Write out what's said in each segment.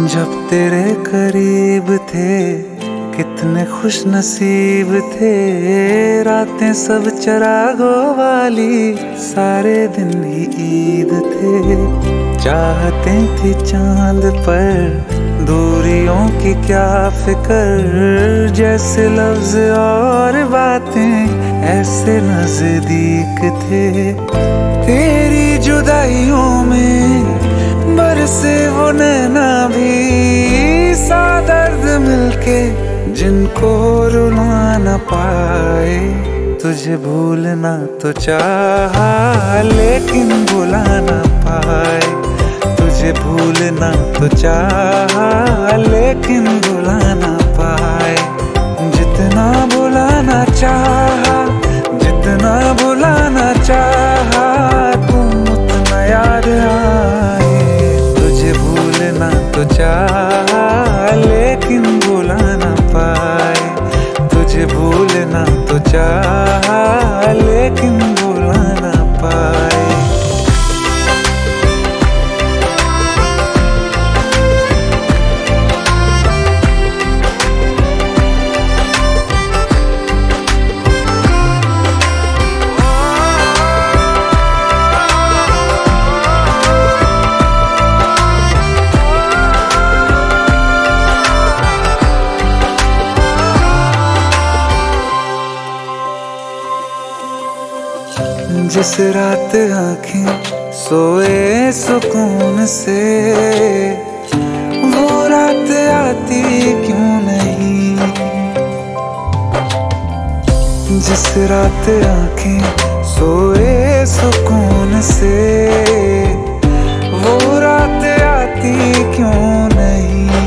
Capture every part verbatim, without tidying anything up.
जब तेरे करीब थे कितने खुश नसीब थे, रातें सब चरागों वाली, सारे दिन ही ईद थे। चाहते थी चांद पर दूरियों की क्या फिकर, जैसे लफ्ज और बातें ऐसे नजदीक थे। तेरी जुदाइयों में बरसे वो नैना भी, सा दर्द मिलके जिनको रुला न पाए। तुझे भूलना तो चाहा लेकिन भुला न पाए, तुझे भूलना तो चाहा लेकिन भुला न पाए। जितना भुलाना चाहा, जितना भुलाना चाहा, तुम उतना याद आए। तुझे भूलना तो चाहा लेकिन भुला न पाए, तुझे भूलना तो चाहा लेकिन भुला न पाए। जिस रात आँखें सोए सुकून से, वो रात आती क्यों नहीं। जिस रात आँखें सोए सुकून से, वो रात आती क्यों नहीं।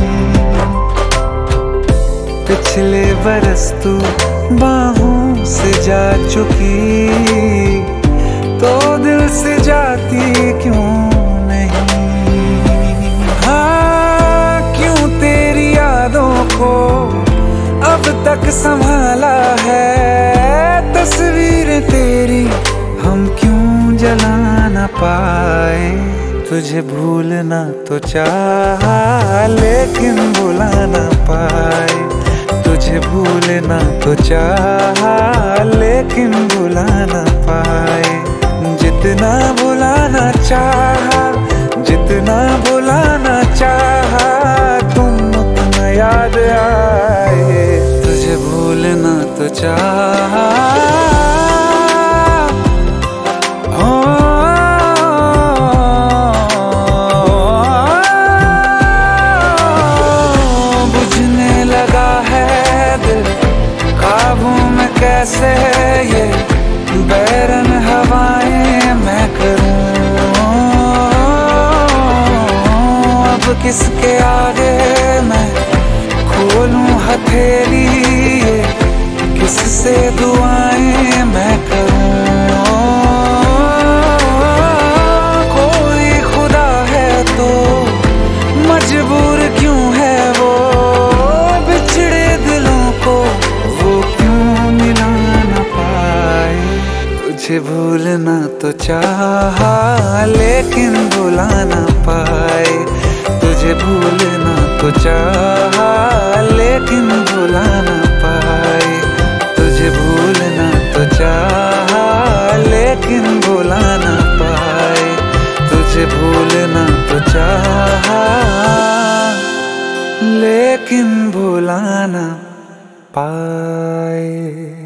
पिछले बरस तू बाहों से जा चुकी, तो दिल से जाती क्यों नहीं। हाँ, क्यों तेरी यादों को अब तक संभाला है, तस्वीर तेरी हम क्यों जला न पाए। तुझे भूलना तो चाहा लेकिन भुला न पाए, तुझे भूलना तो चाहा लेकिन भुला न पाए। जितना भुलाना चाहा, जितना भुलाना चाहा, तुम उतना याद आए। तुझे भूलना तो चाहा, बुझने लगा है दिल काबू में कैसे, ये बैरन हवाएं मैं करूं। अब किसके आगे मैं खोलूं हथेली, किससे दुआएं मैं करूं। कोई खुदा है तो मजबूर क्यों है वो, बिछड़े दिलों को वो क्यों मिला न पाए। तुझे भूलना तो चाहा लेकिन भुला न पाए, तुझे भूलना तो चाहा लेकिन भुला न पाए। तुझे भूलना तो चाहा लेकिन भुला न पाए, तुझे भूलना तो चाहा लेकिन भुला न पाए।